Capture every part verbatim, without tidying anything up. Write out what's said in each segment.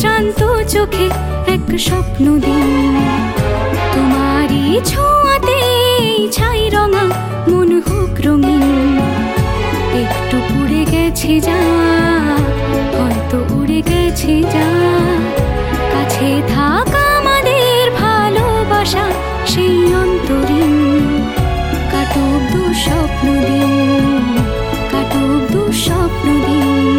শ্রান্ত চোখে এক স্বপ্ন দিন, তোমারই ছোঁয়াতে ছাই রঙা মন হোক রঙিন। একটু উড়ে গেছে যা, হয়তো উড়ে গেছে যা, কাছে থাকা আমাদের ভালোবাসা সেই অন্তরীণ। কাটুক দুঃস্বপ্ন দিন, কাটুক দুঃস্বপ্ন দিন।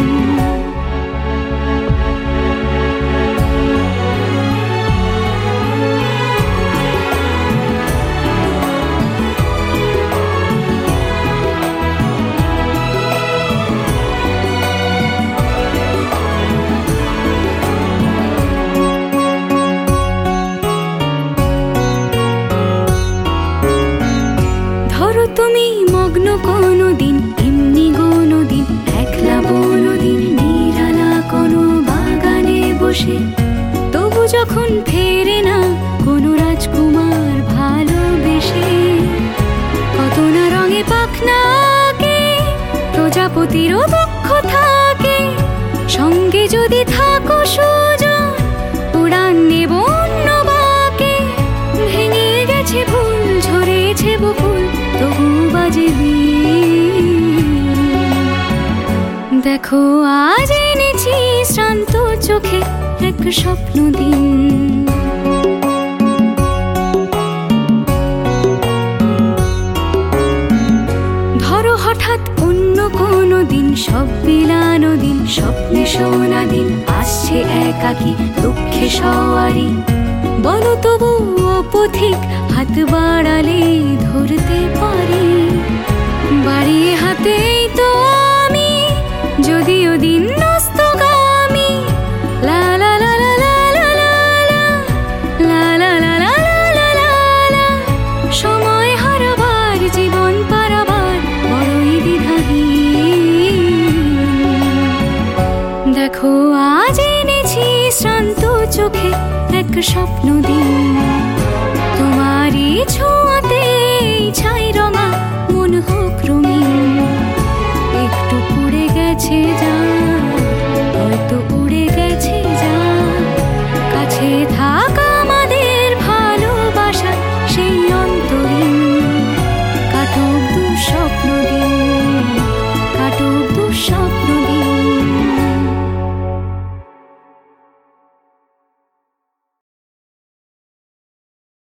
তুমি মগ্ন কোনো দিন, এমনি কোনো দিন, একলা কোনো দিন, নিরালা কোনো বাগানে বসে, তবু যখন ফেরে না কোনো রাজকুমার ভালোবেসে। কত না রঙে পাখনাকে, প্রজাপতিরও দুঃখ থাকে, সঙ্গে যদি থাকো সুজন উড়ান নেব অন্য বাকে। ভেঙে গেছে ভুল, ঝরেছে বকুল, তবু বাজে দেখো আজ এনেছি শ্রান্ত চোখে এক স্বপ্ন দিন। ধরো হঠাৎ অন্য কোনো দিন, সব বিলানো দিন, স্বপ্নে শোনা দিন, আসছে একাকী দুঃখে সওয়ারি। বলো তবু পথিক হাত বাড়ালে ধরতে পারি, বাড়িয়ে হাতেই তো আমি যদিও দিন নস্তগামী। লা লা লা লা লা লা লা লা লা লা লা লা লা লা। সময় হারাবার জীবন পারাবার বড়ই দ্বিধাহীন। দেখো আজ এনেছি শ্রান্ত চোখে এক স্বপ্ন দিন, তোমারই ছোঁয়াতে ছাই রঙা মন হোক রঙিন। একটু পুড়ে গেছে যা।